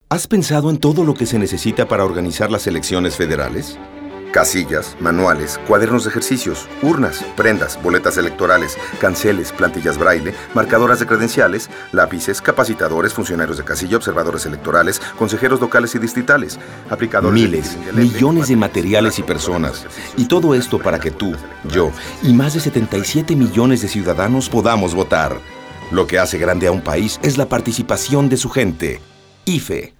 ¿Has pensado en todo lo que se necesita para organizar las elecciones federales? Casillas, manuales, cuadernos de ejercicios, urnas, prendas, boletas electorales, canceles, plantillas braille, marcadoras de credenciales, lápices, capacitadores, funcionarios de casilla, observadores electorales, consejeros locales y distritales, aplicadores... Miles, millones de materiales y personas. Y todo esto para que tú, yo y más de 77 millones de ciudadanos podamos votar. Lo que hace grande a un país es la participación de su gente. IFE.